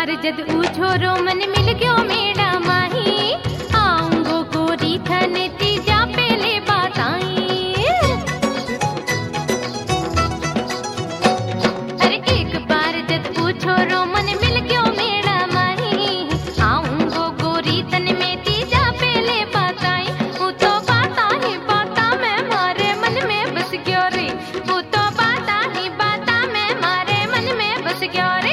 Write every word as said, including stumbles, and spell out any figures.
बार जद ऊ छोरो मन मिल गयो मेरा माही, आऊंगो गोरी थने तीजा पहले बात आई। अरे एक बार जद ऊ छोरो मन मिल गयो मेरा माही, आऊंगो गोरी थन में तीजा पहले बात आई। वो तो बाता ही बाता में मारे मन में बस गयो रे, वो तो बाता ही बाता में मारे मन में बस गयो रे।